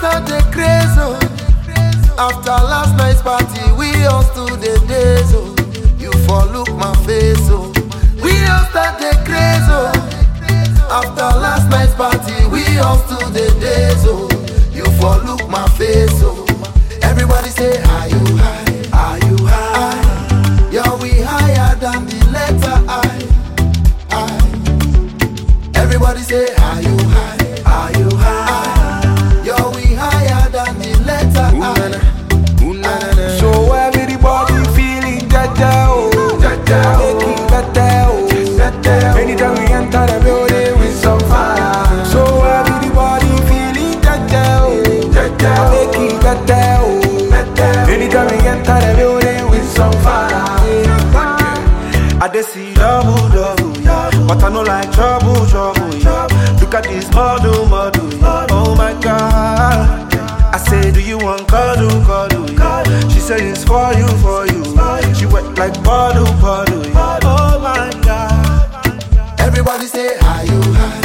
start the craze, oh. After last night's party, we all stood the days, oh. You for look my face, oh. We all start the craze, oh. After last night's party, we all stood the days, oh. You for look my face, oh. Everybody say, are you high? Are you high? Yeah, we higher than the letter I. Everybody say, are you high? Are you high? Yeah, we higher than the letter I. So everybody feeling jaja, oh, jaja, making better, oh. Anytime we enter the building with some fire. So everybody feeling jaja, oh, jaja, making better, oh. Anytime we enter the building with some fire. I just see double, double, but I know like trouble, trouble. Look at this model, model. Oh my God. I say, do you want cuddle, cuddle? She say it's for you, for you. She wet like bottle, bottle. Oh my God. Everybody say, are you high?